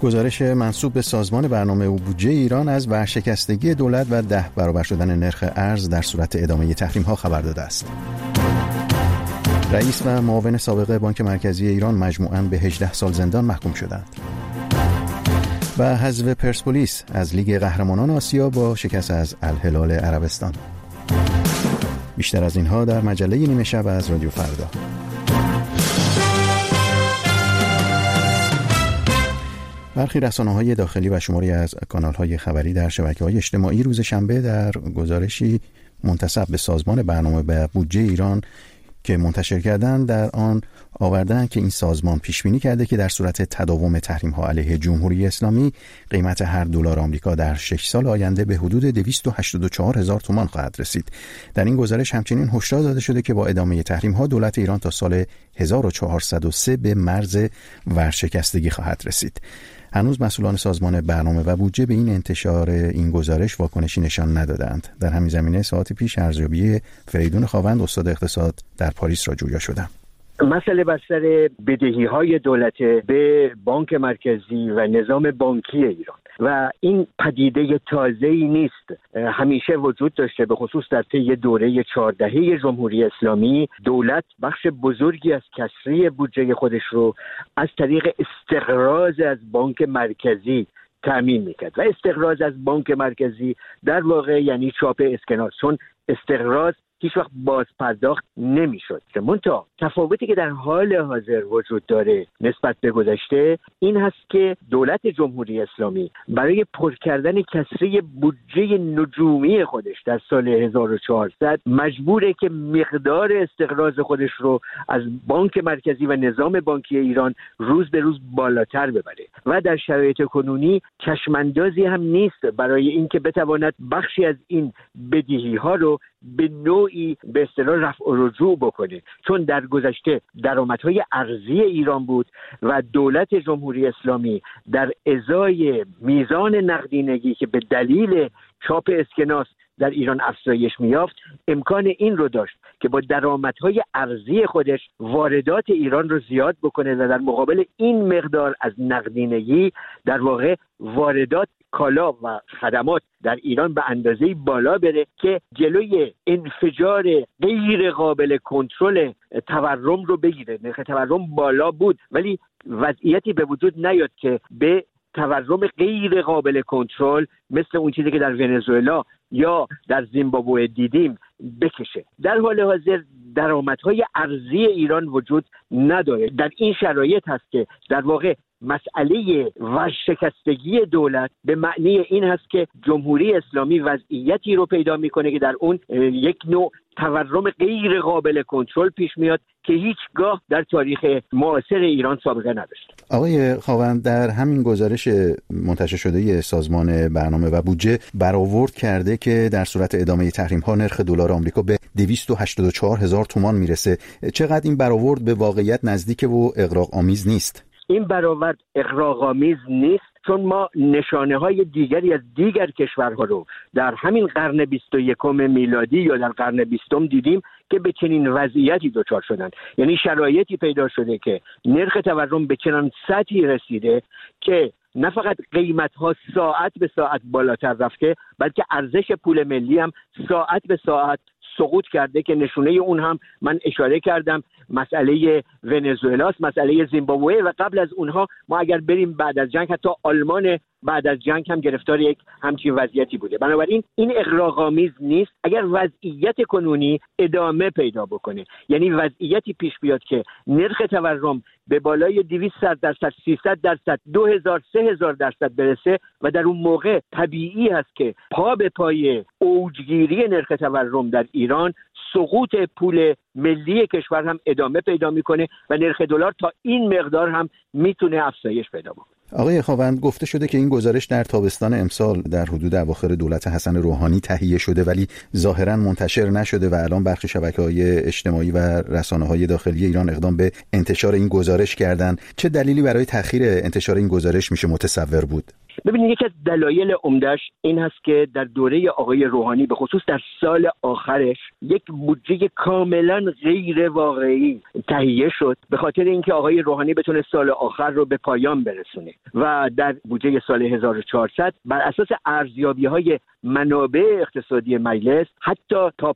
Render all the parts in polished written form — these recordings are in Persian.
گزارش منسوب به سازمان برنامه و بودجه ایران از ورشکستگی دولت و 10 برابر شدن نرخ ارز در صورت ادامه تحریم‌ها خبر داده است. رئیس و معاون سابق بانک مرکزی ایران مجموعاً به 18 سال زندان محکوم شدند. و حذف پرسپولیس از لیگ قهرمانان آسیا با شکست از الهلال عربستان. بیشتر از اینها در مجله نیمه شب از رادیو فردا. برخی رسانه‌های داخلی و شماری از کانال‌های خبری در شبکه‌های اجتماعی روز شنبه در گزارشی منتسب به سازمان برنامه و بودجه ایران که منتشر کردند در آن آوردند که این سازمان پیش بینی کرده که در صورت تداوم تحریم‌ها علیه جمهوری اسلامی قیمت هر دلار آمریکا در 6 سال آینده به حدود 284,000 تومان خواهد رسید. در این گزارش همچنین هشدار داده شده که با ادامه تحریم‌ها دولت ایران تا سال 1403 به مرز ورشکستگی خواهد رسید. هنوز مسئولان سازمان برنامه و بودجه به این انتشار این گزارش واکنشی نشان ندادند. در همین زمینه ساعتی پیش ارزیابی فریدون خاوند استاد اقتصاد در پاریس را جویا شدم. مسئله بر سر بدهی‌های دولت به بانک مرکزی و نظام بانکی ایران و این پدیده تازه‌ای نیست، همیشه وجود داشته. به خصوص در طی دوره 4 دهه جمهوری اسلامی دولت بخش بزرگی از کسری بودجه خودش رو از طریق استقراض از بانک مرکزی تأمین میکرد و استقراض از بانک مرکزی در واقع یعنی چاپ اسکناس، چون استقراض هیچ وقت باز پرداخت نمیشد. منتها تفاوتی که در حال حاضر وجود داره نسبت به گذشته این هست که دولت جمهوری اسلامی برای پر کردن کسری بودجه نجومی خودش در سال 1400 مجبوره که مقدار استقراض خودش رو از بانک مرکزی و نظام بانکی ایران روز به روز بالاتر ببره و در شرایط کنونی چشماندازی هم نیست برای اینکه بتواند بخشی از این بدهی ها رو به نوعی به اصطلاح رفع و رجوع بکنه، چون در گذشته درآمدهای ارزی ایران بود و دولت جمهوری اسلامی در ازای میزان نقدینگی که به دلیل چاپ اسکناس در ایران افزایش می‌یافت امکان این رو داشت که با درآمدهای ارزی خودش واردات ایران رو زیاد بکنه و در مقابل این مقدار از نقدینگی در واقع واردات کالا و خدمات در ایران به اندازه‌ای بالا بره که جلوی انفجار غیر قابل کنترل تورم رو بگیره. نرخ تورم بالا بود ولی وضعیتی به وجود نیاد که به تورم غیر قابل کنترل مثل اون چیزی که در ونزوئلا یا در زیمبابوه دیدیم بکشه. در حال حاضر درآمدهای ارزی ایران وجود نداره. در این شرایط هست که در واقع مسئله ورشکستگی دولت به معنی این هست که جمهوری اسلامی وضعیتی رو پیدا میکنه که در اون یک نوع تورم غیر قابل کنترل پیش میاد که هیچگاه در تاریخ معاصر ایران سابقه نداشت. آقای خاوند، در همین گزارش منتشر شده سازمان برنامه و بودجه برآورد کرده که در صورت ادامه تحریم‌ها نرخ دلار آمریکا به 284,000 تومان میرسه. چقدر این برآورد به واقعیت نزدیکه و اغراق‌آمیز نیست؟ این برآورد اغراق‌آمیز نیست، چون ما نشانه‌های دیگری از دیگر کشورها رو در همین قرن 21 میلادی یا در قرن 20 دیدیم که به چنین وضعیتی دچار شدن. یعنی شرایطی پیدا شده که نرخ تورم به چنان سطحی رسیده که نه فقط قیمت‌ها ساعت به ساعت بالاتر رفته بلکه ارزش پول ملی هم ساعت به ساعت سقوط کرده که نشونه اون هم من اشاره کردم مسئله ونزوئلاست، مسئله زیمبابوه و قبل از اونها ما اگر بریم بعد از جنگ حتی آلمان بعد از جنگ هم گرفتار یک همچین وضعیتی بوده. بنابراین این اغراق‌آمیز نیست اگر وضعیت کنونی ادامه پیدا بکنه، یعنی وضعیتی پیش بیاد که نرخ تورم به بالای 200%، 300%، 2000، 3000% برسه و در اون موقع طبیعی هست که پا به پای اوجگیری نرخ تورم در ایران سقوط پول ملی کشور هم ادامه پیدا میکنه و نرخ دلار تا این مقدار هم میتونه افزایش پیدا بکنه. آقای خاوند، گفته شده که این گزارش در تابستان امسال در حدود اواخر دولت حسن روحانی تهیه شده ولی ظاهراً منتشر نشده و الان برخی شبکه‌های اجتماعی و رسانه‌های داخلی ایران اقدام به انتشار این گزارش کردن. چه دلیلی برای تأخیر انتشار این گزارش میشه متصور بود؟ ببینید یکی از دلایل عمده‌اش این هست که در دوره آقای روحانی به خصوص در سال آخرش یک بودجه کاملا غیر واقعی تهیه شد به خاطر اینکه آقای روحانی بتونه سال آخر رو به پایان برسونه و در بودجه سال 1400 بر اساس ارزیابی‌های منابع اقتصادی مجلس حتی تا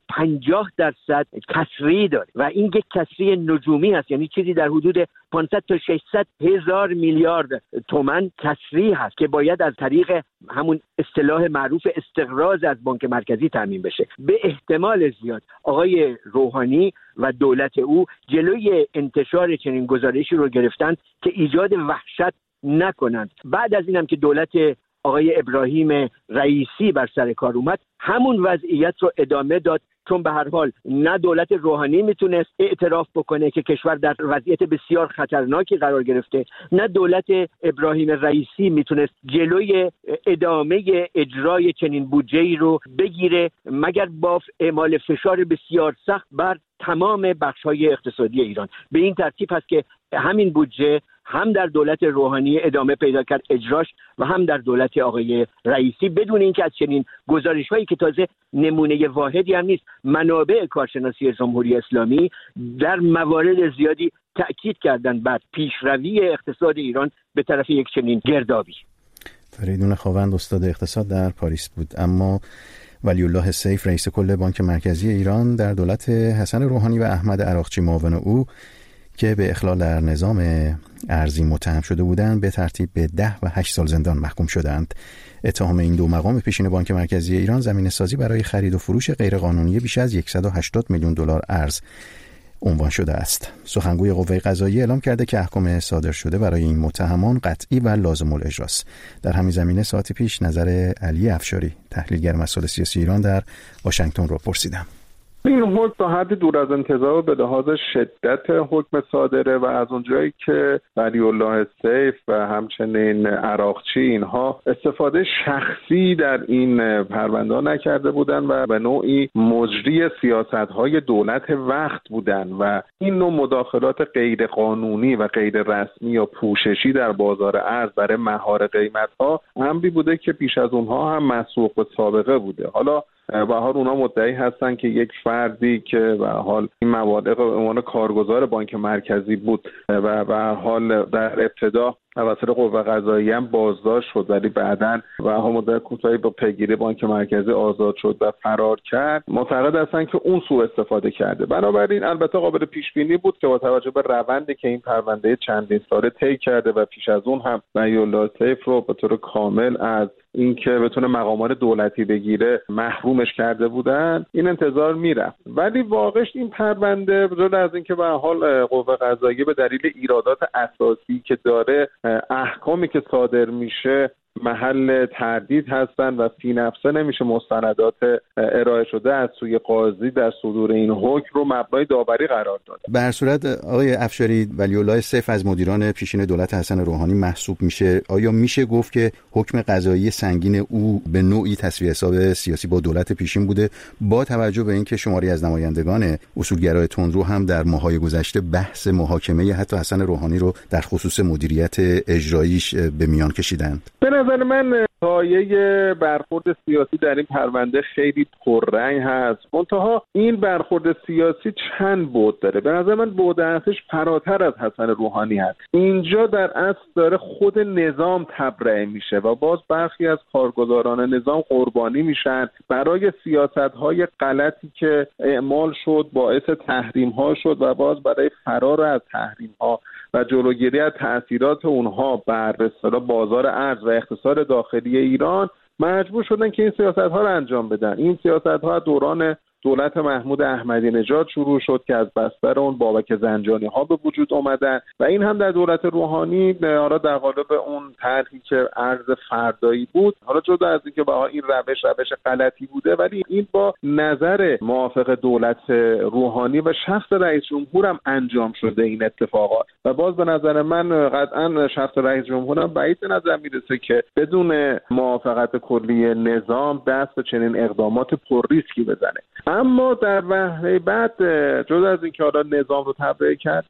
50% کسری داره و این یک کسری نجومی است، یعنی چیزی در حدود 500 تا 600 هزار میلیارد تومان کسری هست که باید از طریق همون اصطلاح معروف استقراض از بانک مرکزی تامین بشه. به احتمال زیاد آقای روحانی و دولت او جلوی انتشار چنین گزارشی رو گرفتند که ایجاد وحشت نکنند. بعد از اینم که دولت آقای ابراهیم رئیسی بر سر کار اومد همون وضعیت رو ادامه داد، چون به هر حال نه دولت روحانی میتونست اعتراف بکنه که کشور در وضعیت بسیار خطرناکی قرار گرفته، نه دولت ابراهیم رئیسی میتونست جلوی ادامه اجرای چنین بودجه‌ای رو بگیره مگر با اعمال فشار بسیار سخت بر تمام بخش‌های اقتصادی ایران. به این ترتیب هست که همین بودجه هم در دولت روحانی ادامه پیدا کرد اجراش و هم در دولت آقای رئیسی، بدون اینکه از چنین گزارش‌هایی که تازه نمونه واحدی هم نیست، منابع کارشناسی جمهوری اسلامی در موارد زیادی تأکید کردند بر پیشروی اقتصاد ایران به طرف یک چنین گردابی. فریدون خاوند استاد اقتصاد در پاریس بود. اما ولی الله سیف رئیس کل بانک مرکزی ایران در دولت حسن روحانی و احمد عراقچی معاون او که به اخلال در نظام ارزی متهم شده بودند به ترتیب به 10 و 8 سال زندان محکوم شدند. اتهام این دو مقام پیشین بانک مرکزی ایران زمینه‌سازی برای خرید و فروش غیرقانونی بیش از 180 میلیون دلار ارز عنوان شده است. سخنگوی قوه قضاییه اعلام کرده که احکام صادر شده برای این متهمان قطعی و لازم الاجراست. در همین زمینه ساعتی پیش نظر علی افشاری تحلیلگر مسائل سیاسی ایران در واشنگتن را پرسیدم. این حکم تا حد دور از انتظار به لحاظ شدت حکم صادره و از اونجایی که ولی الله سیف و همچنین عراقچی اینها استفاده شخصی در این پرونده نکرده بودند و به نوعی مجری سیاست‌های دولت وقت بودند و این نوع مداخلات غیر قانونی و غیر رسمی یا پوششی در بازار ارز برای مهار قیمت‌ها امری بوده که پیش از اونها هم مسبوق به سابقه بوده. حالا به حال اونا مدعی هستن که یک فردی که به حال این مبالغ به عنوان کارگزار بانک مرکزی بود و به حال در ابتدا توسط قوه قضاییه هم بازداشت شد ولی بعداً و هم مدت کوتاهی با پیگیری بانک مرکزی آزاد شد و فرار کرد، معتقد هستن که اون سوء استفاده کرده. بنابراین البته قابل پیش بینی بود که با توجه به روندی که این پرونده چندین ساله طی کرده و پیش از اون هم ولی الله سیف رو به طور کامل از اینکه بتونه مقامات دولتی بگیره محرومش کرده بودن، این انتظار میرفت. ولی واقعش این پرونده جدا از اینکه به حال قوه قضاییه به دلیل ایرادات اساسی که داره احکامی که صادر میشه محل تردید هستند و فی نفسه نمیشه مستندات ارائه شده از سوی قاضی در صدور این حکم رو مبنای داوری قرار داد. به هر صورت آقای افشاری ولی الله سیف از مدیران پیشین دولت حسن روحانی محسوب میشه. آیا میشه گفت که حکم قضایی سنگین او به نوعی تسویه حساب سیاسی با دولت پیشین بوده، با توجه به اینکه شماری از نمایندگان اصولگرای تندرو هم در ماه‌های گذشته بحث محاکمه حتی حسن روحانی رو در خصوص مدیریت اجراییش به میان کشیدند؟ به نظر من پایه برخورد سیاسی در این پرونده خیلی پررنگ هست. منتها این برخورد سیاسی چند بعد داره. به نظر من بعد اصلیش فراتر از حسن روحانی هست. اینجا در اصل داره خود نظام تبرئه میشه و باز برخی از کارگزاران نظام قربانی میشن برای سیاست‌های غلطی که اعمال شد، باعث تحریم‌ها شد و باز برای فرار از تحریم‌ها و جلوگیری از تأثیرات اونها بر بازار ارز و اقتصاد داخلی ایران مجبور شدن که این سیاست‌ها رو انجام بدن. این سیاست‌ها دوران دولت محمود احمدی نژاد شروع شد که از بستر اون بابک زنجانی ها به وجود اومدن و این هم در دولت روحانی حالا در قالب اون طرحی که ارز فردایی بود، حالا جدا از اینکه با این روش غلطی بوده ولی این با نظر موافق دولت روحانی و شخص رئیس جمهور هم انجام شده این اتفاقات و باز به نظر من قطعا شخص رئیس جمهور هم بعید به نظر میرسه که بدون موافقت کلی نظام دست به چنین اقدامات پر ریسکی بزنه. اما در وهله بعد جدا از اینکه حالا نظام رو تبرئه کردن،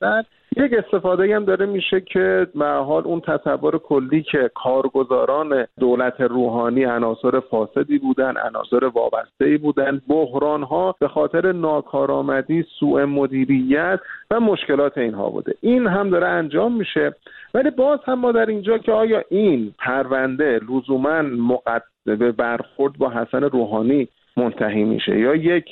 یک استفاده هم داره میشه که به حال اون تصور کلی که کارگزاران دولت روحانی عناصر فاسدی بودن، عناصر وابسته‌ای بودن، بحران‌ها به خاطر ناکارآمدی، سوء مدیریت و مشکلات اینها بوده. این هم داره انجام میشه. ولی باز هم ما در اینجا که آیا این پرونده لزوماً به برخورد با حسن روحانی منتهی میشه یا یک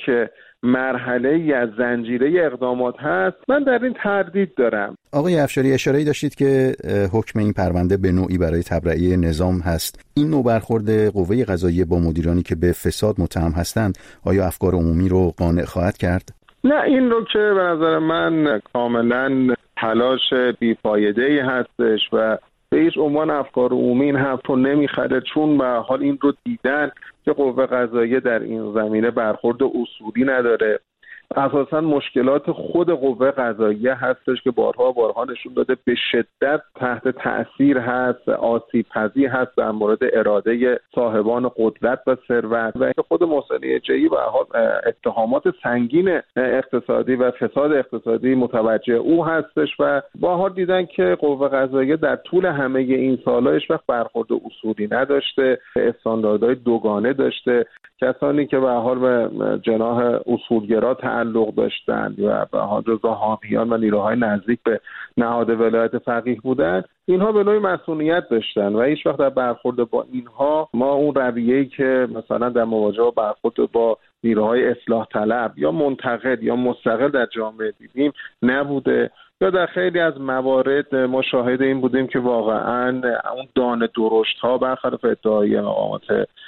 مرحله از زنجیره اقدامات هست، من در این تردید دارم. آقای افشاری، اشاره‌ای داشتید که حکم این پرونده به نوعی برای تبرئه نظام هست. این نوع برخورد قوه قضاییه با مدیرانی که به فساد متهم هستند آیا افکار عمومی رو قانع خواهد کرد؟ نه، این رو که به نظر من کاملا تلاش بیفایده‌ای هستش و به هیچ عنوان افکار عمومی این حرف رو نمیخره، چون به حال این رو دیدن که قوه قضاییه در این زمینه برخورد اصولی نداره. اساساً مشکلات خود قوه قضاییه هستش که بارها نشون داده به شدت تحت تأثیر هست، آسیب پذیر هست در مورد اراده صاحبان قدرت و ثروت و اینکه خود محسن یجعی به حال اتهامات سنگین اقتصادی و فساد اقتصادی متوجه او هستش و بارها دیدن که قوه قضاییه در طول همه این سال‌ها هیچ وقت برخورد اصولی نداشته، استانداردهای دوگانه داشته. کسانی که به حال به جناح اصولگرا تعلق داشتند و به حال جزو حامیان و نیروهای نزدیک به نهاد ولایت فقیه بودند، اینها به نوعی مسئولیت داشتن و هیچ وقت در برخورد با اینها ما اون رویه‌ای که مثلا در مواجهه با برخورد با نیروهای اصلاح طلب یا منتقد یا مستقل در جامعه دیدیم نبوده. یا در خیلی از موارد ما شاهد این بودیم که واقعاً اون دانه درشت‌ها برخلاف ادعای مقامات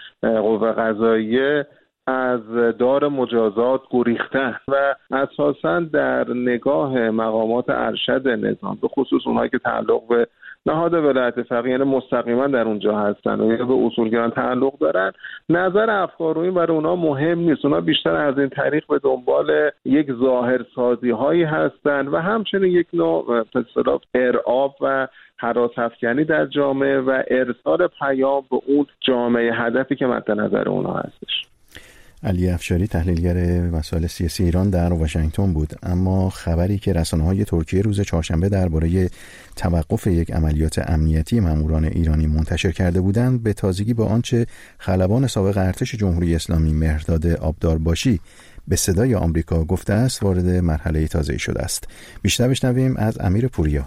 قوه قضاییه از دار مجازات گریختن و اساساً در نگاه مقامات ارشد نظام به خصوص اونهایی که تعلق به نهاد ولایت فقیه یعنی مستقیما در اونجا هستن و یا به اصولگران تعلق دارن، نظر افکارعمومی برای اونها مهم نیست. اونها بیشتر از این طریق به دنبال یک ظاهرسازی هایی هستن و همچنین یک نوع اصطلاح ارعاب و هراس‌افکنی در جامعه و ارسال پیام به اون جامعه هدفی که مد نظر اونها هستش. علی افشاری، تحلیلگر مسائل سیاسی ایران، در واشنگتن بود. اما خبری که رسانه‌های ترکیه روز چهارشنبه درباره توقف یک عملیات امنیتی ماموران ایرانی منتشر کرده بودند به تازگی با آنچه خلبان سابق ارتش جمهوری اسلامی مهرداد آبدارباشی به صدای آمریکا گفته است وارد مرحله تازه‌ای شده است. بیشتر بشنویم از امیر پوریا.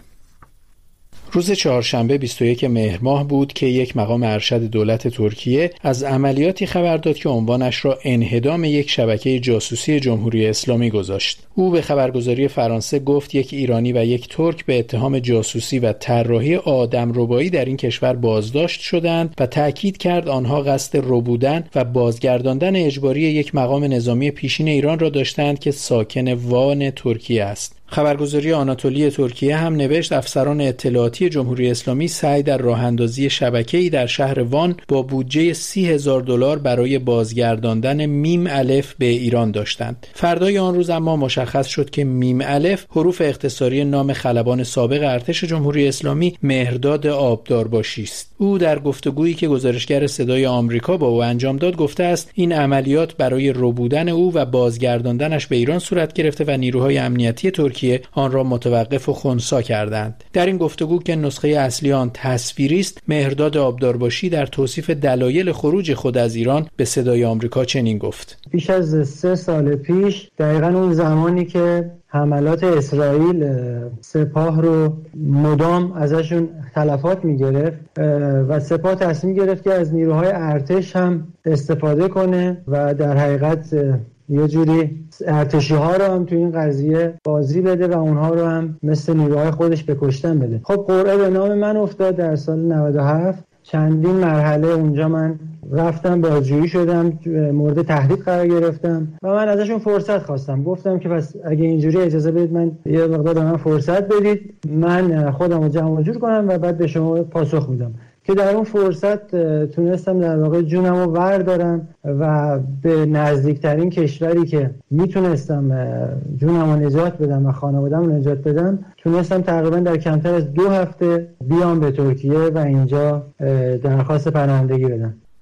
روز چهارشنبه 21 مهر ماه بود که یک مقام ارشد دولت ترکیه از عملیاتی خبر داد که عنوانش را انهدام یک شبکه جاسوسی جمهوری اسلامی گذاشت. او به خبرگزاری فرانسه گفت یک ایرانی و یک ترک به اتهام جاسوسی و طراحی آدمربایی در این کشور بازداشت شدند و تأکید کرد آنها قصد ربودن و بازگرداندن اجباری یک مقام نظامی پیشین ایران را داشتند که ساکن وان ترکیه است. خبرگزاری آناتولی ترکیه هم نوشت افسران اطلاعاتی جمهوری اسلامی سعی در راه‌اندازی شبکه‌ای در شهر وان با بودجه $30,000 برای بازگرداندن میم الف به ایران داشتند. فردای آن روز اما مشخص شد که میم الف حروف اختصاری نام خلبان سابق ارتش جمهوری اسلامی مهرداد آبدارباشی است. او در گفتگویی که گزارشگر صدای آمریکا با او انجام داد گفته است این عملیات برای ربودن او و بازگرداندنش به ایران صورت گرفته و نیروهای امنیتی ترکیه آن را متوقف و خنثی کردند. در این گفتگو که نسخه اصلی آن تصویری است، مهرداد آبدارباشی در توصیف دلایل خروج خود از ایران به صدای آمریکا چنین گفت: پیش از 3 سال پیش، دقیقاً اون زمانی که حملات اسرائیل سپاه رو مدام ازشون تلفات میگرفت و سپاه تصمیم گرفت که از نیروهای ارتش هم استفاده کنه و در حقیقت یه جوری ارتشی ها رو هم تو این قضیه بازی بده و اونها رو هم مثل نیروهای خودش به کشتن بده. خب قرعه به نام من افتاد در سال 97. چندین مرحله اونجا من رفتم، بازجویی شدم، مورد تهدید قرار گرفتم و من ازشون فرصت خواستم. گفتم که پس اگه اینجوری اجازه بدید من یه مقدار به من فرصت بدید، من خودم رو جمع جور کنم و بعد به شما پاسخ میدم. که در اون فرصت تونستم در واقع جونم رو وردارم و به نزدیکترین کشوری که میتونستم جونم رو نجات بدم و خانواده‌ام رو نجات بدم تونستم تقریبا در کمتر از 2 هفته بیام به ترکیه و اینجا درخواست پناهندگی بدم.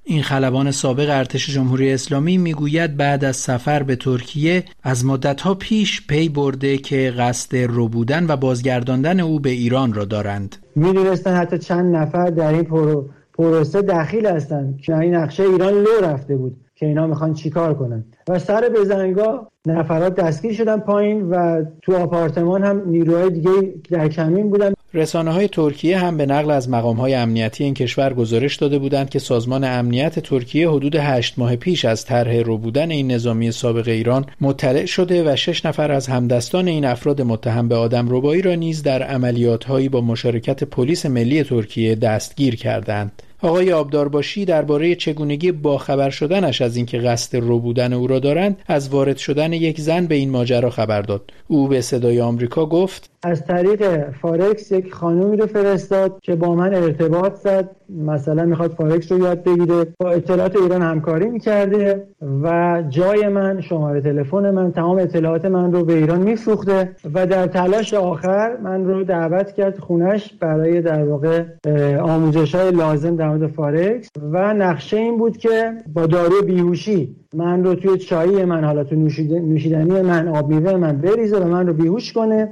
این خلبان سابق ارتش جمهوری اسلامی میگوید بعد از سفر به ترکیه از مدتها پیش پی برده که قصد ربودن و بازگرداندن او به ایران را دارند. میدونستن حتی چند نفر در این پروسه دخیل هستند که این نقشه ایران لو رفته بود که اینا میخوان چیکار کنن و سر بزنگاه نفرات دستگیر شدن پایین و تو آپارتمان هم نیروهای دیگه در کمین بودن. رسانه‌های ترکیه هم به نقل از مقام‌های امنیتی این کشور گزارش داده بودند که سازمان امنیت ترکیه حدود 8 ماه پیش از طرح ربودن این نظامی سابق ایران مطلع شده و 6 نفر از همدستان این افراد متهم به آدمربایی را نیز در عملیات‌هایی با مشارکت پلیس ملی ترکیه دستگیر کردند. آقای آبدارباشی درباره چگونگی باخبر شدنش از اینکه قصد ربودن او را دارند از وارد شدن یک زن به این ماجرا خبر داد. او به صدای آمریکا گفت: از طریق فارکس یک خانومی رو فرستاد که با من ارتباط زد، مثلا میخواد فارکس رو یاد بگیره، با اطلاعات ایران همکاری میکرده و جای من، شماره تلفن من، تمام اطلاعات من رو به ایران میفروخته و در تلاش آخر من رو دعوت کرد خونش برای در واقع آموزش‌های لازم در مورد فارکس و نقشه این بود که با دارو بیهوشی من رو توی چایی من، حالا تو نوشیدنی من، آب میوه من بریزه و من رو بیهوش کنه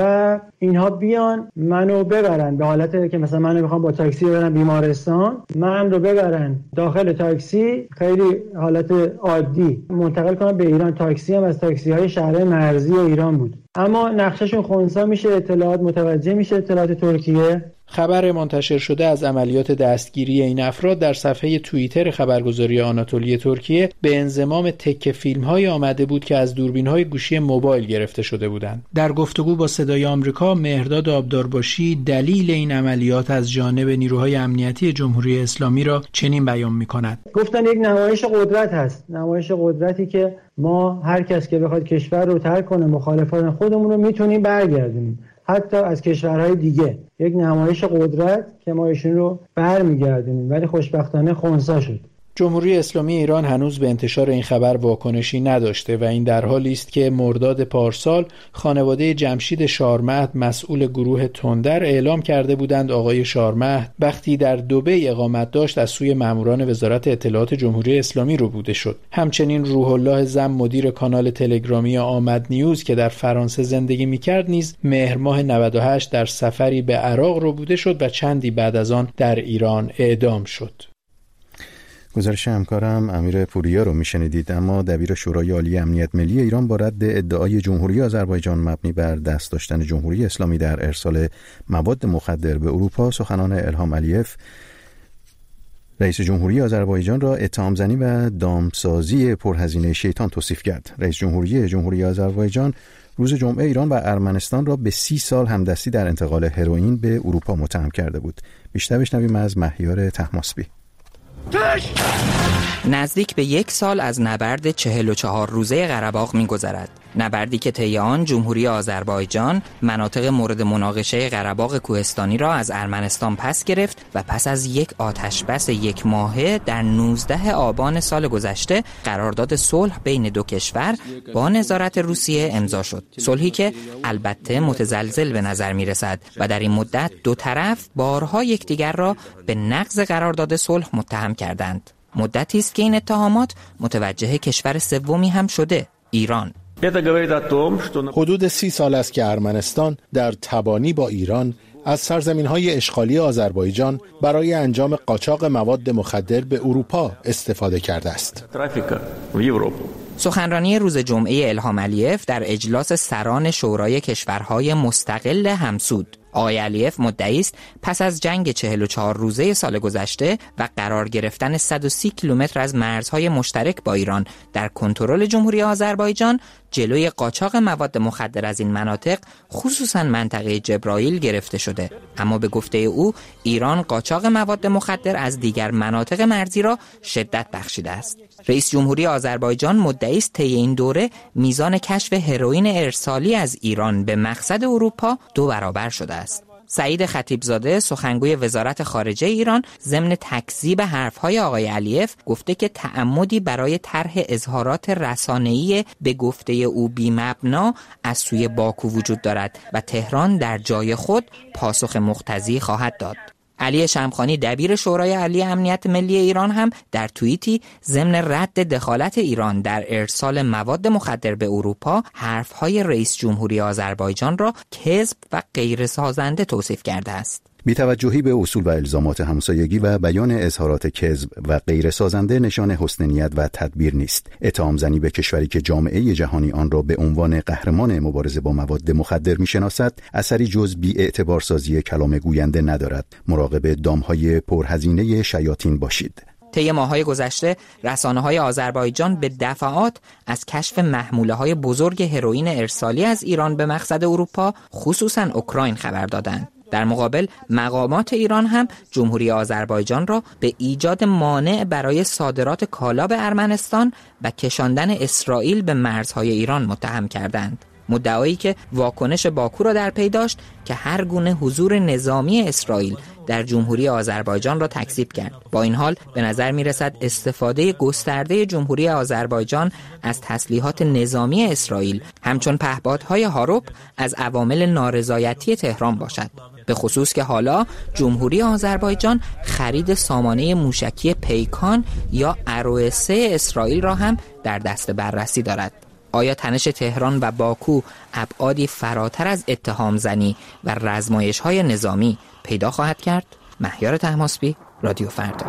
و اینها بیان منو ببرن به حالت که مثلا منو میخوام با تاکسی ببرن بیمارستان، من رو ببرن داخل تاکسی، خیلی حالت عادی منتقل کنن به ایران. تاکسی هم از تاکسی های شهر مرزی ایران بود، اما نقشهشون خنثی میشه، اطلاعات متوجه میشه، اطلاعات ترکیه. خبر منتشر شده از عملیات دستگیری این افراد در صفحه توییتر خبرگزاری آناتولی ترکیه به انضمام تکه فیلم‌های آمده بود که از دوربین‌های گوشی موبایل گرفته شده بودند. در گفتگو با صدای آمریکا، مهرداد آبدارباشی دلیل این عملیات از جانب نیروهای امنیتی جمهوری اسلامی را چنین بیان می‌کند: گفتن یک نمایش قدرت هست، نمایش قدرتی که ما هر کس که بخواد کشور رو ترک کنه، مخالفان خودمون رو میتونیم برگردونیم، حتی از کشورهای دیگه. یک نمایش قدرت که ما ایشون رو برمیگردونیم، ولی خوشبختانه خنثی شد. جمهوری اسلامی ایران هنوز به انتشار این خبر واکنشی نداشته و این در حالی است که مرداد پارسال خانواده جمشید شارمهد مسئول گروه تندر اعلام کرده بودند آقای شارمهد وقتی در دبی اقامت داشت از سوی ماموران وزارت اطلاعات جمهوری اسلامی ربوده شد. همچنین روح الله زم مدیر کانال تلگرامی آمد نیوز که در فرانسه زندگی می‌کرد نیز مهر ماه 98 در سفری به عراق ربوده شد و چندی بعد از آن در ایران اعدام شد. گزارش همکارم امیر پوریا رو میشنیدید. اما دبیر شورای عالی امنیت ملی ایران با رد ادعای جمهوری آذربایجان مبنی بر دست داشتن جمهوری اسلامی در ارسال مواد مخدر به اروپا سخنان الهام علیف رئیس جمهوری آذربایجان را اتهام زنی و دامسازی پرهزینه شیطان توصیف کرد. رئیس جمهوری آذربایجان روز جمعه ایران و ارمنستان را به 30 سال همدستی در انتقال هروئین به اروپا متهم کرده بود. بیشتر بشنویم از مهیار طهماسبی. نزدیک به 1 سال از نبرد 44 روزه قره‌باغ می‌گذرد. نبردی که طی آن جمهوری آذربایجان مناطق مورد مناقشه قره‌باغ کوهستانی را از ارمنستان پس گرفت و پس از یک آتشبس 1 ماهه در 19 آبان سال گذشته قرارداد صلح بین دو کشور با نظارت روسیه امضا شد. صلحی که البته متزلزل به نظر می‌رسد و در این مدت دو طرف بارها یکدیگر را به نقض قرارداد صلح متهم کردند. مدتی است که این اتهامات متوجه کشور سومی هم شده، ایران. حدود 30 سال است که ارمنستان در تبانی با ایران از سرزمین‌های اشغالی آذربایجان برای انجام قاچاق مواد مخدر به اروپا استفاده کرده است. سخنرانی روز جمعه الهام علیف در اجلاس سران شورای کشورهای مستقل همسود. آقای علیف مدعی است پس از جنگ 44 روزه سال گذشته و قرار گرفتن 130 کیلومتر از مرزهای مشترک با ایران در کنترل جمهوری آذربایجان جلوی قاچاق مواد مخدر از این مناطق خصوصا منطقه جبرائیل گرفته شده. اما به گفته او ایران قاچاق مواد مخدر از دیگر مناطق مرزی را شدت بخشیده است. رئیس جمهوری آذربایجان مدعی است طی این دوره میزان کشف هروئین ارسالی از ایران به مقصد اروپا 2 برابر شده است. سعید خطیبزاده سخنگوی وزارت خارجه ایران ضمن تکذیب حرفهای آقای علیف گفته که تعمدی برای طرح اظهارات رسانه‌ای به گفته او بی‌مبنا از سوی باکو وجود دارد و تهران در جای خود پاسخ مقتضی خواهد داد. علی شمخانی دبیر شورای عالی امنیت ملی ایران هم در توییتی ضمن رد دخالت ایران در ارسال مواد مخدر به اروپا حرفهای رئیس جمهوری آذربایجان را کذب و غیر سازنده توصیف کرده است. بی‌توجهی به اصول و الزامات همسایگی و بیان اظهارات کذب و غیر سازنده نشان حسن نیت و تدبیر نیست. اتهام زنی به کشوری که جامعه جهانی آن را به عنوان قهرمان مبارزه با مواد مخدر می‌شناسد، اثری جز بی‌اعتبارسازی کلام گوینده ندارد. مراقب دام‌های پرهزینه شیاطین باشید. طی ماه‌های گذشته رسانه‌های آذربایجان به دفعات از کشف محموله‌های بزرگ هروئین ارسالی از ایران به مقصد اروپا، خصوصاً اوکراین خبر دادند. در مقابل مقامات ایران هم جمهوری آذربایجان را به ایجاد مانع برای صادرات کالا به ارمنستان و کشاندن اسرائیل به مرزهای ایران متهم کردند. مدعایی که واکنش باکو را در پی داشت که هر گونه حضور نظامی اسرائیل در جمهوری آذربایجان را تکذیب کرد. با این حال به نظر می رسد استفاده گسترده جمهوری آذربایجان از تسلیحات نظامی اسرائیل همچون پهپادهای هاروپ از عوامل نارضایتی تهران باشد، به خصوص که حالا جمهوری آذربایجان خرید سامانه موشکی پیکان یا ارو 3 اسرائیل را هم در دست بررسی دارد. آیا تنش تهران و باکو ابعادی فراتر از اتهام زنی و رزمایش‌های نظامی پیدا خواهد کرد؟ مهیار طهماسبی، رادیو فردا.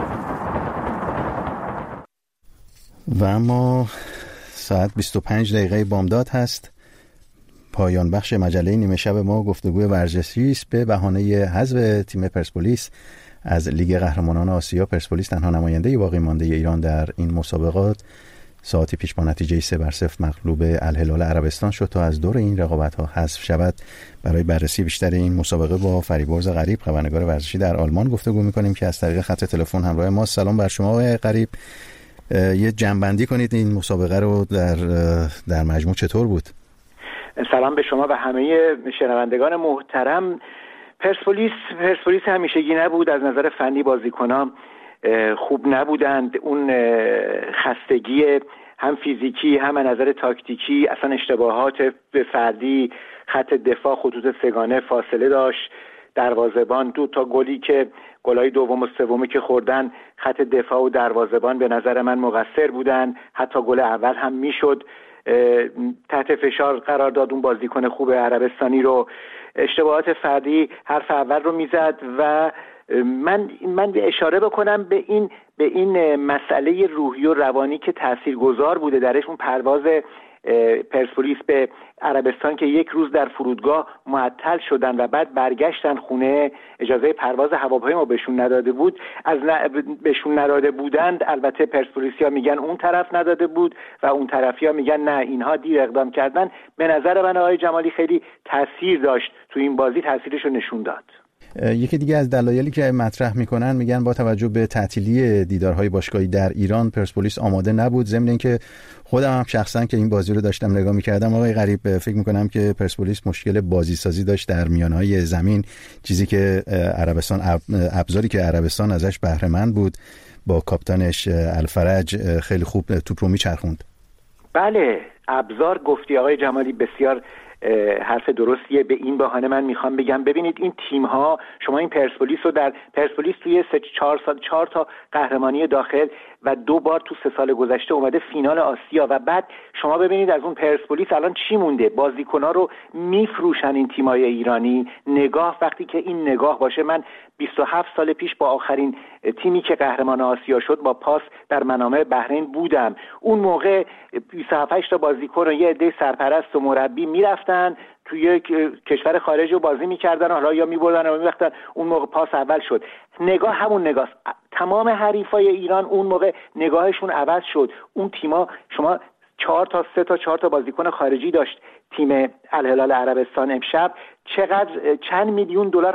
و اما ساعت 25 دقیقه بامداد هست. پایان بخش مجله نیمه شب ما گفتگوی ورزشی است. به بهانه حذف تیم پرسپولیس از لیگ قهرمانان آسیا، پرسپولیس تنها نماینده باقی مانده ایران در این مسابقات ساعتی پیش با نتیجه 3-0 مغلوب الهلال عربستان شد تا از دور این رقابت‌ها حذف شود. برای بررسی بیشتر این مسابقه با فریبرز غریب، خبرنگار ورزشی در آلمان گفتگو می‌کنیم که از طریق خط تلفن همراه ما. سلام بر شما آقای غریب. یه جمع‌بندی کنید این مسابقه رو در مجموع چطور بود؟ سلام به شما و همه شنوندگان محترم. پرسپولیس همیشگی نبود. از نظر فنی بازیکنان خوب نبودند. اون خستگی هم فیزیکی هم از نظر تاکتیکی، اصلا اشتباهات فردی، خط دفاع خطوط سگانه فاصله داشت، دروازه‌بان 2 تا گلی که گلای دوم و سومی که خوردن خط دفاع و دروازه‌بان به نظر من مقصر بودن. حتی گل اول هم میشد تحت فشار قرار داد اون بازیکن خوب عربستانی رو. اشتباهات فردی حرف اول رو میزد و من اشاره بکنم به این مسئله روحی و روانی که تاثیرگذار بوده درش، اون پرواز پرسپولیس به عربستان که یک روز در فرودگاه معطل شدن و بعد برگشتن خونه، اجازه پرواز هواپیما بهشون نداده بود. بهشون نداده بودند، البته پرسپولیسیا میگن اون طرف نداده بود و اون طرفیا میگن نه اینها دیر اقدام کردن. به نظر من آقای جمالی خیلی تاثیر داشت تو این بازی، تاثیرشو نشون داد. یکی دیگه از دلایلی که مطرح میکنن میگن با توجه به تعطیلی دیدارهای باشگاهی در ایران پرسپولیس آماده نبود. ضمن اینکه خودم هم شخصا که این بازی رو داشتم نگاه میکردم آقای غریب، فکر میکنم که پرسپولیس مشکل بازی سازی داشت در میانهای زمین، چیزی که عربستان ابزاری که عربستان ازش بهره مند بود با کاپیتانش الفرج خیلی خوب توپ رو میچرخوند. بله ابزار گفتی آقای جمالی، بسیار حرف درستیه. به این بهانه من میخوام بگم ببینید این تیم ها، شما این پرسپولیس توی 4 تا قهرمانی داخل و 2 بار تو 3 سال گذشته اومده فینال آسیا و بعد شما ببینید از اون پرسپولیس الان چی مونده؟ بازیکن‌ها رو میفروشن این تیمای ایرانی. نگاه وقتی که این نگاه باشه، من 27 سال پیش با آخرین تیمی که قهرمان آسیا شد با پاس در منامه بحرین بودم. اون موقع 27 تا بازیکن و یه عده سرپرست و مربی میرفتن توی کشور خارج رو بازی میکردن، حالا یا میبردن و میرفتن. اون موقع پاس اول شد. نگاه همون نگاه. تمام حریفای ایران اون موقع نگاهشون عوض شد. اون تیما شما 3 تا بازیکن خارجی داشت تیم الهلال عربستان. امشب چند میلیون دلار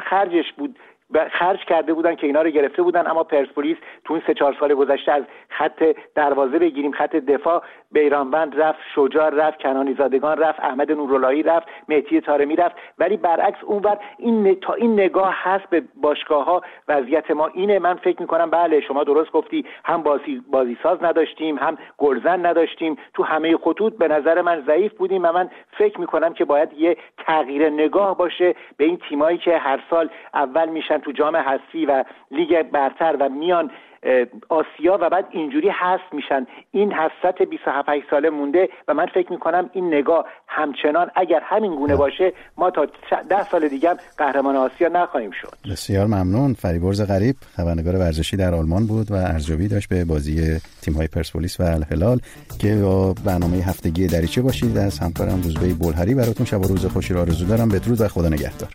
خرج کرده بودن که اینا رو گرفته بودن، اما پرسپولیس تو این 3-4 سال گذشته از خط دروازه بگیریم خط دفاع بیرانوند رفت، شجاع رفت، کنانی زادگان رفت، احمد نوراللهی رفت، مهدی طارمی رفت، ولی برعکس اونور تا این نگاه هست به باشگاه‌ها. وضعیت ما اینه. من فکر می‌کنم بله شما درست گفتی، هم بازیساز نداشتیم، هم گلزن نداشتیم، تو همه خطوط به نظر من ضعیف بودیم و من فکر می‌کنم که باید یه تغییر نگاه باشه به این تیمایی که هر سال اول میشن تو جام حذفی و لیگ برتر و میان آسیا و بعد اینجوری حذف میشن. این حسرت 27 ساله مونده و من فکر میکنم این نگاه همچنان اگر همین گونه باشه ما تا 10 سال دیگه هم قهرمان آسیا نخواهیم شد. بسیار ممنون. فریبرز غریب خبرنگار ورزشی در آلمان بود و ارزیابی داشت به بازی تیم‌های پرسپولیس و الهلال که با برنامه هفتگی دریچه باشید. از همکارم روزبه بلهری براتون شب و روز خوشی را آرزو دارم. بدرود و خدا نگهدار.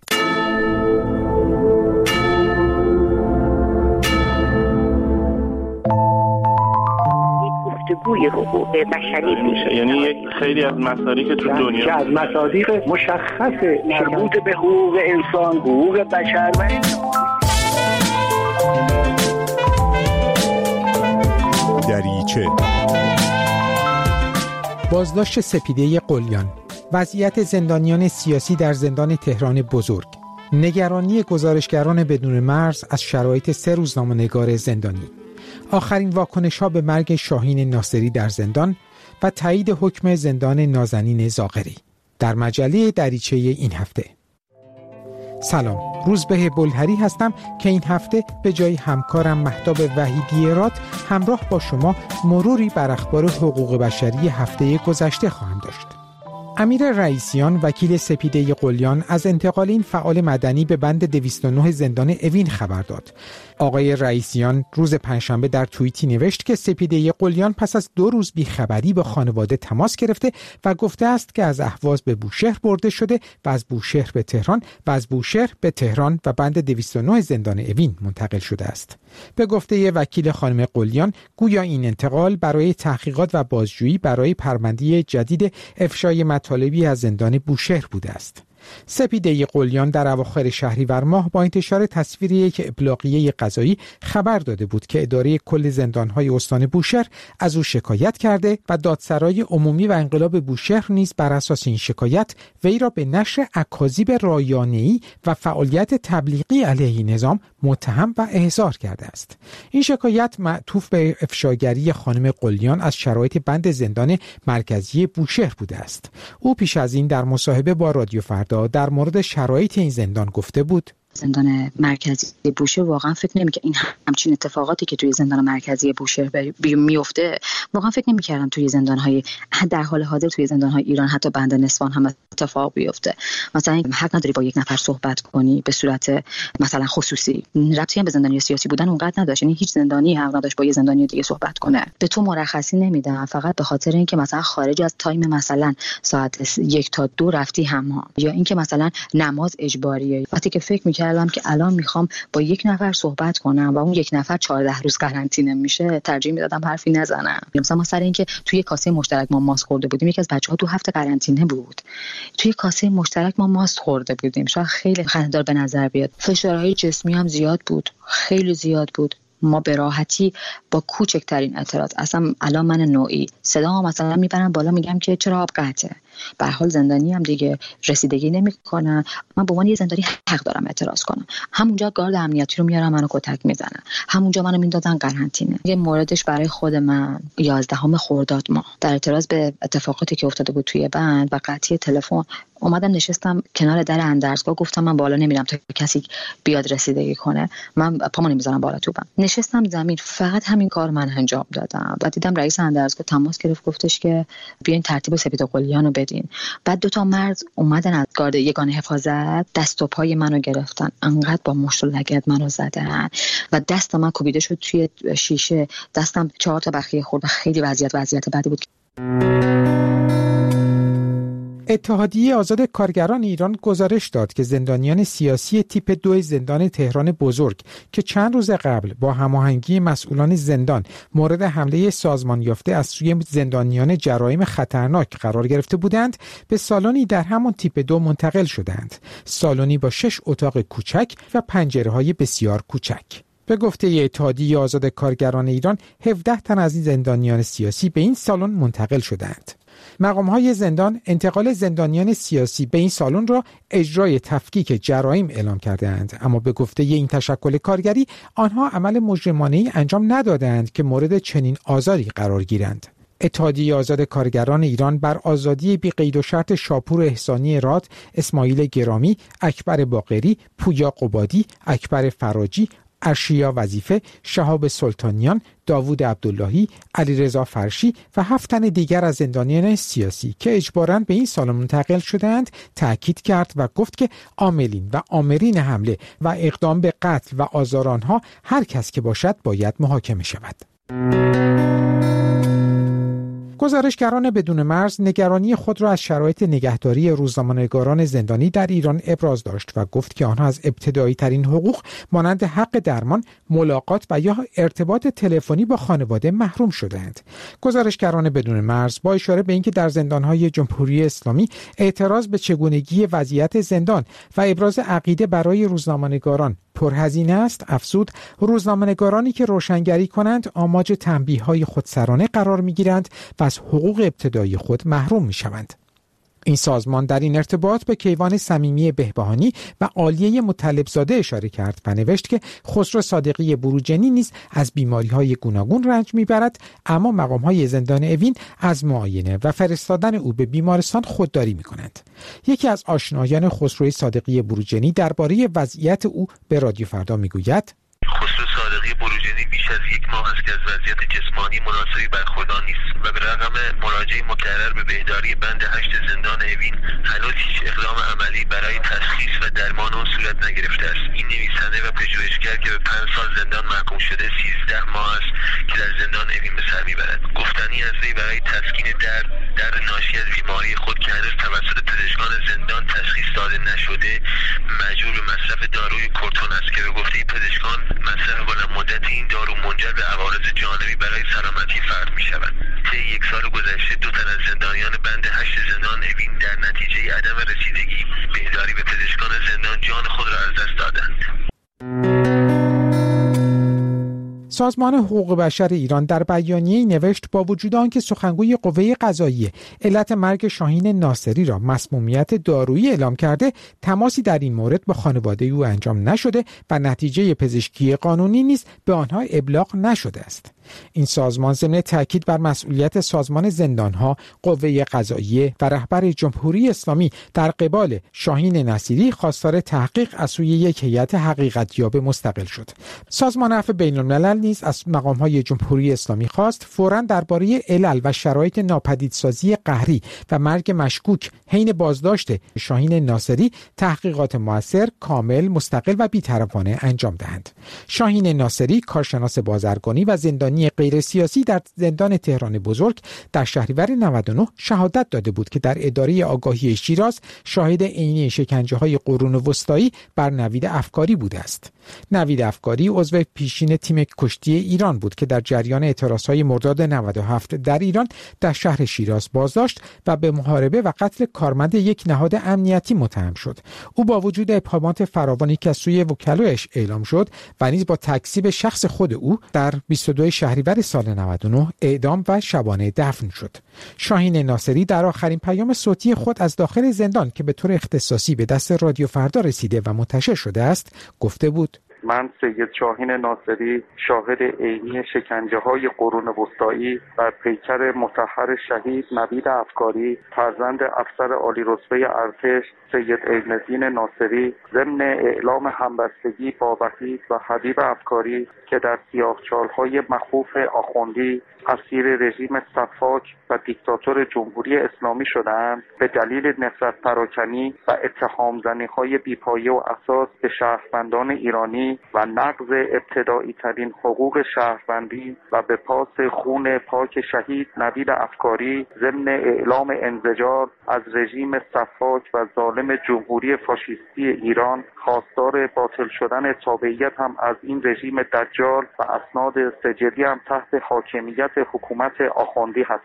گوی حقوق بشری میشه، یعنی یک خیلی از مصادیق تو دنیا که از مصادیق مشخص مربوط به حقوق انسان، حقوق بشر و دریچه. بازداشت سپیده قلیان، وضعیت زندانیان سیاسی در زندان تهران بزرگ، نگرانی گزارشگران بدون مرز از شرایط 3 روزنامه‌نگار زندانی، آخرین واکنش‌ها به مرگ شاهین ناصری در زندان و تایید حکم زندان نازنین زاغری در مجله دریچه این هفته. سلام، روزبه بلهری هستم که این هفته به جای همکارم مهتاب وحیدی‌راد همراه با شما مروری بر اخبار حقوق بشری هفته گذشته خواهم داشت. امیر رئیسیان وکیل سپیده قلیان از انتقال این فعال مدنی به بند 209 زندان اوین خبر داد. آقای رئیسیان روز پنجشنبه در توییتی نوشت که سپیده قلیان پس از 2 روز بیخبری با خانواده تماس گرفته و گفته است که از اهواز به بوشهر برده شده و از بوشهر به تهران و از بوشهر به تهران و بند 209 زندان اوین منتقل شده است. به گفته وکیل خانم قلیان گویا این انتقال برای تحقیقات و بازجویی برای پرونده جدید افشای مطالبی از زندان بوشهر بوده است. سپیده قلیان در اواخر شهریور ماه با انتشار تصویری که ابلاغیه قضایی خبر داده بود که اداره کل زندان‌های استان بوشهر از او شکایت کرده و دادسرای عمومی و انقلاب بوشهر نیز بر اساس این شکایت وی را به نشر اکاذیب رایانه‌ای و فعالیت تبلیغی علیه نظام متهم و احضار کرده است. این شکایت معطوف به افشاگری خانم قلیان از شرایط بند زندان مرکزی بوشهر بوده است. او پیش از این در مصاحبه با رادیو فردا در مورد شرایط این زندان گفته بود: زندان مرکزی بوشهر واقعا فکر نمی‌کردم این همچین اتفاقاتی که توی زندان مرکزی بوشهر میفته، واقعا فکر نمی‌کردم توی زندان‌های در حال حاضر توی زندان‌های ایران حتی بند نسوان هم اتفاق بیفته. مثلا حق نداری با یک نفر صحبت کنی به صورت مثلا خصوصی، ربطی هم به زندانی سیاسی بودن اونقدر نداشت، یعنی هیچ زندانی حق نداشت با یه زندانی دیگه صحبت کنه. به تو مرخصی نمیدن فقط به خاطر اینکه مثلا خارج از تایم مثلا ساعت 1 تا 2 رفتی حمام، یا اینکه مثلا نماز اجباریه. وقتی که فکر کردم که الان میخوام با یک نفر صحبت کنم و اون یک نفر 14 روز قرنطینه میشه، ترجیح میدادم حرفی نزنم. مثلا ما سر اینکه توی کاسه مشترک ما ماست خورده بودیم، یکی از بچه‌ها 2 هفته قرنطینه بود، توی کاسه مشترک ما ماست خورده بودیم، شاید خیلی خنده‌دار به نظر بیاد. فشارهای جسمی هم زیاد بود، خیلی زیاد بود. ما به راحتی با کوچکترین اعتراض، اصلا الان من نوعی صدا مثلا میبرم بالا میگم که چرا آب قطعه، به هر حال زندانی هم دیگه رسیدگی نمیکنن، من به عنوان یه زندانی حق دارم اعتراض کنم. همونجا گارد امنیتی رو میارن منو کتک میزنن، همونجا منو میندازن قرنطینه. یه موردش برای خود من 11 خرداد ماه در اعتراض به اتفاقاتی که افتاده بود توی بند و قطعی تلفن اومدم نشستم کنار در اندرزگاه، گفتم من بالا نمیرم تا کسی بیاد رسیدگی کنه، من پامو نمیذارم بالا تو بند. نشستم زمین، فقط همین کار من انجام دادم. بعد دیدم رئیس اندرزگاه تماس گرفت، گفتش که بیاین ترتیب سپیده قلیان رو بدین. بعد 2 مرد اومدن از گارد یگان حفاظت دست و پای منو گرفتن، انقدر با مشت و لگد منو زدن و دست من کوبیده شد توی شیشه، دستم 4 تا بخیه خورد. خیلی وضعیت بدی بود. اتحادیه آزاد کارگران ایران گزارش داد که زندانیان سیاسی تیپ 2 زندان تهران بزرگ که چند روز قبل با هماهنگی مسئولان زندان مورد حمله سازمان یافته از سوی زندانیان جرایم خطرناک قرار گرفته بودند، به سالنی در همان تیپ 2 منتقل شدند. سالنی با 6 اتاق کوچک و پنجره‌های بسیار کوچک. به گفته اتحادیه آزاد کارگران ایران 17 تن از این زندانیان سیاسی به این سالن منتقل شدند. مقام‌های زندان انتقال زندانیان سیاسی به این سالن را اجرای تفکیک جرایم اعلام کردند، اما به گفته این تشکل کارگری آنها عمل مجرمانه‌ای انجام ندادند که مورد چنین آزاری قرار گیرند. اتحادیه آزاد کارگران ایران بر آزادی بی قید و شرط شاپور احسانی راد، اسماعیل گرامی، اکبر باقری، پویا قبادی، اکبر فراجی، ارشیا وظیفه، شهاب سلطانیان، داوود عبداللهی، علیرضا فرشی و 7 تن دیگر از زندانیان سیاسی که اجباراً به این سالن منتقل شدند تأکید کرد و گفت که عاملین و آمرین حمله و اقدام به قتل و آزار آنها هر کس که باشد باید محاکمه شود. گزارشگران بدون مرز نگرانی خود را از شرایط نگهداری روزنامه‌نگاران زندانی در ایران ابراز داشت و گفت که آنها از ابتدایی ترین حقوق مانند حق درمان، ملاقات و یا ارتباط تلفنی با خانواده محروم شده‌اند. گزارشگران بدون مرز با اشاره به اینکه در زندان‌های جمهوری اسلامی اعتراض به چگونگی وضعیت زندان و ابراز عقیده برای روزنامه‌نگاران پرهزینه است، افزود روزنامه‌نگارانی که روشنگری کنند آماج تنبیه‌های خودسرانه قرار می‌گیرند و از حقوق ابتدایی خود محروم می‌شوند. این سازمان در این ارتباط به کیوان صمیمی بهبهانی و عالیه مطلبزاده اشاره کرد و نوشت که خسرو صادقی بروجنی نیز از بیماری‌های گوناگون رنج می‌برد، اما مقام‌های زندان اوین از معاینه و فرستادن او به بیمارستان خودداری می‌کنند. یکی از آشنایان خسرو صادقی بروجنی درباره وضعیت او به رادیو فردا می‌گوید: خسرو صادقی بروجنی بیش از 1 ماه است که از وضعیت جسمانی مناسبی برخوردار نیست و به رغم مراجعه مکرر به بهداری بند 8 زندان اوین هنوز هیچ اقدام عملی برای تشخیص و درمان او صورت نگرفته است. این نویسنده و پژوهشگر که به 5 سال زندان محکوم شده 13 ماه است که در زندان اوین به سر میبرد. گفتنی از وی برای تسکین درد ناشی از بیماری خود که هنوز توسط پزشکان زندان تشخیص داده نشده مجبور به مصرف داروی کورتون است که به گفته پزشکان مصرف بلند مدت این دارو منجر به عوارض جانبی برای سلامتی فرد می شود. طی 1 سال گذشته 2 تن از زندانیان بند 8 زندان اوین در نتیجه عدم رسیدگی بهداری به پزشکان زندان جان خود را از دست دادند. سازمان حقوق بشر ایران در بیانیه‌ای نوشت با وجود آنکه سخنگوی قوه قضاییه علت مرگ شاهین ناصری را مسمومیت دارویی اعلام کرده، تماسی در این مورد با خانواده او انجام نشده و نتیجه پزشکی قانونی نیز به آنها ابلاغ نشده است. این سازمان ضمن تاکید بر مسئولیت سازمان زندانها، قوه قضاییه و رهبر جمهوری اسلامی در قبال شاهین نصیری خواستار تحقیق از سوی یک هیئت حقیقتیاب مستقل شد. سازمان عفو بین‌الملل نیز از مقام‌های جمهوری اسلامی خواست فوراً درباره علل و شرایط ناپدیدسازی قهری و مرگ مشکوک حین بازداشت شاهین ناصری تحقیقات مؤثر، کامل، مستقل و بی‌طرفانه انجام دهند. شاهین ناصری کارشناس بازرگانی و زندانی غیر سیاسی در زندان تهران بزرگ در شهریور 99 شهادت داده بود که در اداره آگاهی شیراز شاهد عینی شکنجه‌های قرون وسطایی بر نوید افکاری بوده است. نوید افکاری عضو پیشین تیم کشتی ایران بود که در جریان اعتراضهای مرداد 97 در ایران در شهر شیراز بازداشت و به محاربه و قتل کارمند یک نهاد امنیتی متهم شد. او با وجود ابهامات فراوانی که از سوی وکلایش اعلام شد و نیز با تکذیب شخص خود او در 22 شهریور سال 99 اعدام و شبانه دفن شد. شاهین ناصری در آخرین پیام صوتی خود از داخل زندان که به طور اختصاصی به دست رادیو فردا رسیده و منتشر شده است گفته بود: من سید شاهین ناصری شاهد عینی شکنجه‌های قرون وسطایی و پیکر مطهر شهید نوید افکاری فرزند افسر عالی رتبه ارتش سید عین‌الدین ناصری ضمن اعلام همبستگی با وحید و حبیب افکاری که در سیاهچال‌های مخوف آخوندی اسیر رژیم صفاک و دیکتاتور جمهوری اسلامی شدند، به دلیل نفرت پراکنی و اتهام زنی‌های بی‌پایه و اساس به شهروندان ایرانی و نقض ابتدایی ترین حقوق شهروندی و به پاس خون پاک شهید نوید افکاری ضمن اعلام انزجار از رژیم صفاک و ظالم جمهوری فاشیستی ایران خواستار باطل شدن تابعیت هم از این رژیم دجال و اسناد سجلی هم تحت حاکمیت حکومت آخوندی هستم.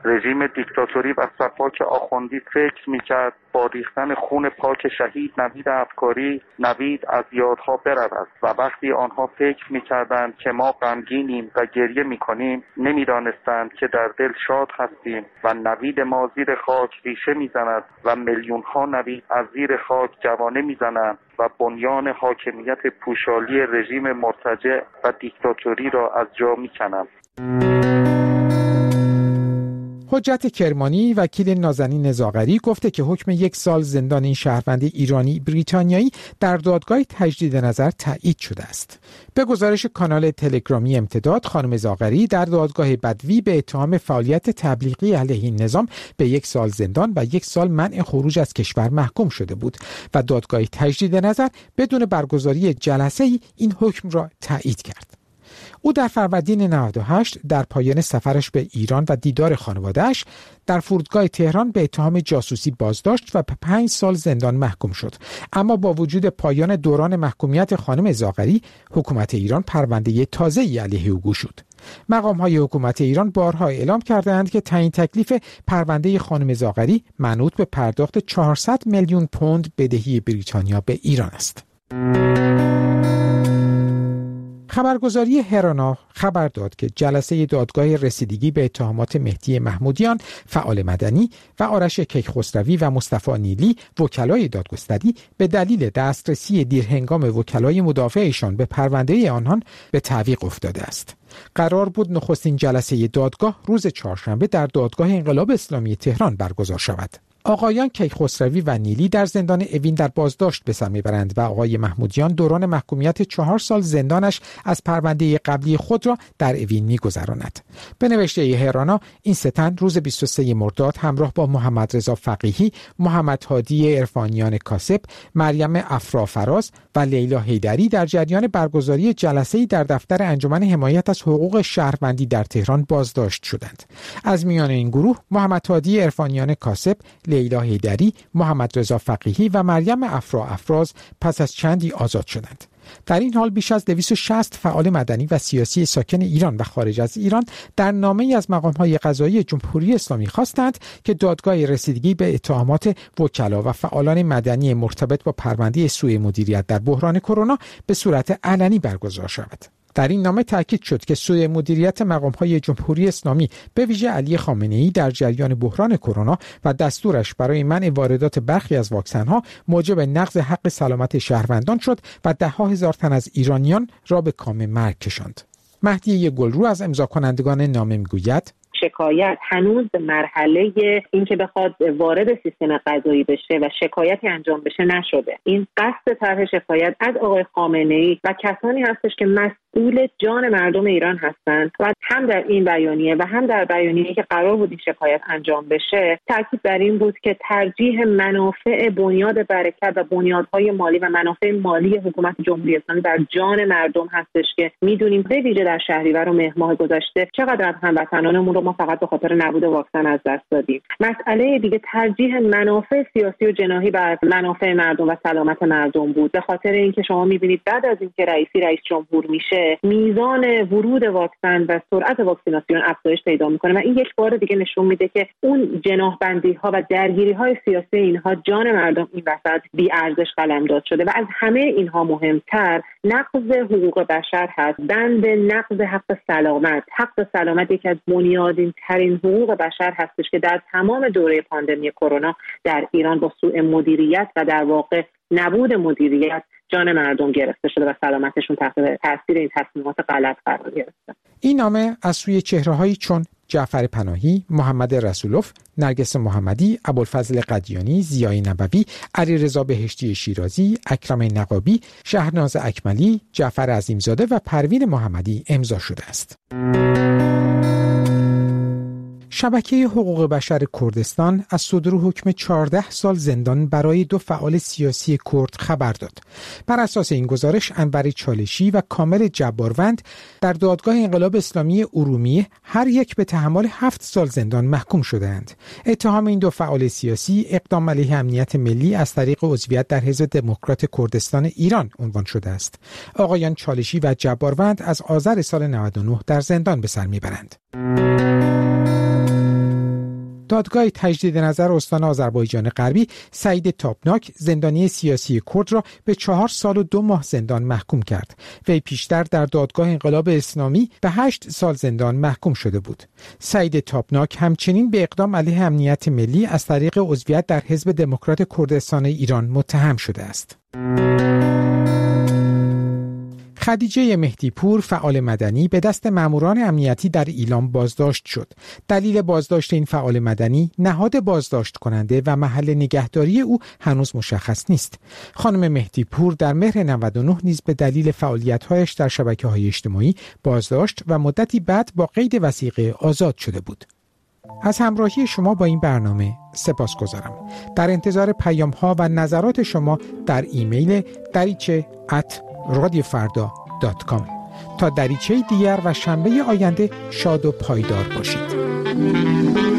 رژیم دیکتاتوری و سفاک آخوندی فکر میکرد با ریختن خون پاک شهید نوید افکاری نوید از یادها برود و وقتی آنها فکر میکردند که ما غمگینیم و گریه میکنیم نمیدانستند که در دل شاد هستیم و نوید ما زیر خاک ریشه میزند و میلیون ها نوید از زیر خاک جوانه میزنند و بنیان حاکمیت پوشالی رژیم مرتجع و دیکتاتوری را از جا میکنند. حجت کرمانی وکیل نازنین زاغری گفته که حکم 1 سال زندان این شهروند ایرانی بریتانیایی در دادگاه تجدید نظر تایید شده است. به گزارش کانال تلگرامی امتداد، خانم زاغری در دادگاه بدوی به اتهام فعالیت تبلیغی علیه این نظام به 1 سال زندان و 1 سال منع خروج از کشور محکوم شده بود و دادگاه تجدید نظر بدون برگزاری جلسه‌ای این حکم را تایید کرد. او در فروردین 98 در پایان سفرش به ایران و دیدار خانواده‌اش در فرودگاه تهران به اتهام جاسوسی بازداشت و به 5 سال زندان محکوم شد. اما با وجود پایان دوران محکومیت خانم زاغری، حکومت ایران پرونده تازه‌ای علیه او گشود. مقام‌های حکومت ایران بارها اعلام کردند که تعیین تکلیف پرونده خانم زاغری منوط به پرداخت 400 میلیون پوند بدهی بریتانیا به ایران است. خبرگزاری هرانا خبر داد که جلسه دادگاه رسیدگی به اتهامات مهدی محمودیان فعال مدنی و آرش کیخسروی و مصطفی نیلی وکلای دادگستری به دلیل دسترسی دیرهنگام وکلای مدافعشان به پرونده آنان به تعویق افتاده است. قرار بود نخستین جلسه دادگاه روز چهارشنبه در دادگاه انقلاب اسلامی تهران برگزار شود. آقایان کیخسروی و نیلی در زندان اوین در بازداشت به سر میبرند و آقای محمودیان دوران محکومیت 4 سال زندانش از پرونده قبلی خود را در اوین میگذراند. به نوشته هرانا، این 3 تن روز 23 مرداد همراه با محمد رضا فقیهی، محمد هادی عرفانیان کاسب، مریم افرافراز و لیلا حیدری در جریان برگزاری جلسه‌ای در دفتر انجمن حمایت از حقوق شهروندی در تهران بازداشت شدند. از میان این گروه محمد هادی عرفانیان کاسب، لیلا حیدری، محمد رضا فقیهی و مریم افراز پس از چندی آزاد شدند. در این حال بیش از 260 فعال مدنی و سیاسی ساکن ایران و خارج از ایران در نامه‌ای از مقام‌های قضایی جمهوری اسلامی خواستند که دادگاه رسیدگی به اتهامات وکلا و فعالان مدنی مرتبط با پرونده سوء مدیریت در بحران کرونا به صورت علنی برگزار شود. در این نامه تاکید شد که سوء مدیریت مقام‌های جمهوری اسلامی به ویژه علی خامنه‌ای در جریان بحران کرونا و دستورش برای منع واردات برخی از واکسن‌ها موجب نقض حق سلامت شهروندان شد و 10,000 تن از ایرانیان را به کام مرگ کشاند. مهدی گلرو از امضا کنندگان نامه میگوید شکایت هنوز به مرحله این که بخواد وارد سیستم قضایی بشه و شکایتی انجام بشه نشده. این قصد طرح شکایت از آقای خامنه‌ای و کسانی هستش که مسئول جان مردم ایران هستند و هم در این بیانیه و هم در بیانیه‌ای که قرار بود این شکایت انجام بشه تاکید بر این بود که ترجیح منافع بنیاد برکت و بنیادهای مالی و منافع مالی حکومت جمهوری اسلامی بر جان مردم هستش که میدونیم به ویژه در شهریور و مهر ماه گذشته چقدر از هموطنانمون رو ما فقط به خاطر نبود واکسن از دست دادیم. مسئله دیگه ترجیح منافع سیاسی و جناحی بر منافع مردم و سلامت مردم بود. به خاطر اینکه شما می‌بینید بعد از اینکه رئیس جمهور میشه میزان ورود واکسن و سرعت واکسیناسیون افزایش پیدا میکنه و این یک بار دیگه نشون میده که اون جناح‌بندی‌ها و درگیری‌های سیاسی اینها جان مردم این وسط بی‌ارزش قلمداد شده و از همه اینها مهمتر نقض حقوق بشر هست. بند نقض حق سلامت. حق سلامت یکی از بنیادین ترین حقوق بشر هستش که در تمام دوره پاندمی کرونا در ایران با سوء مدیریت و در واقع نبود مدیریت جان مردم گرفته شده و سلامتشون تحت تاثیر این تصمیمات غلط قرار گرفته. این نامه از سوی چهره‌هایی چون جعفر پناهی، محمد رسولوف، نرگس محمدی، ابوالفضل قدیانی، ضیای نبوی، علیرضا بهشتی شیرازی، اکرم نقابی، شهرناز اکملی، جعفر عظیمزاده و پروین محمدی امضا شده است. شبکه حقوق بشر کردستان از صدور حکم 14 سال زندان برای 2 فعال سیاسی کرد خبر داد. بر اساس این گزارش انور چالشی و کامل جباروند در دادگاه انقلاب اسلامی ارومیه هر یک به تحمل 7 سال زندان محکوم شدند. اتهام این 2 فعال سیاسی اقدام علیه امنیت ملی از طریق عضویت در حزب دموکرات کردستان ایران عنوان شده است. آقایان چالشی و جباروند از آذر سال 99 در زندان به سر میبرند. دادگاه تجدید نظر استان آذربایجان غربی سعید تابناک زندانی سیاسی کرد را به 4 سال و 2 ماه زندان محکوم کرد. وی پیشتر در دادگاه انقلاب اسلامی به 8 سال زندان محکوم شده بود. سعید تابناک همچنین به اقدام علیه امنیت ملی از طریق عضویت در حزب دموکرات کردستان ایران متهم شده است. خدیجه مهدیپور فعال مدنی به دست ماموران امنیتی در ایلام بازداشت شد. دلیل بازداشت این فعال مدنی نهاد بازداشت کننده و محل نگهداری او هنوز مشخص نیست. خانم مهدیپور در مهر 99 نیز به دلیل فعالیت‌هایش در شبکه‌های اجتماعی بازداشت و مدتی بعد با قید وثیقه آزاد شده بود. از همراهی شما با این برنامه سپاسگزارم. در انتظار پیام‌ها و نظرات شما در ایمیل dariche@radiofarda.com. تا دریچه دیگر و شنبه آینده شاد و پایدار باشید.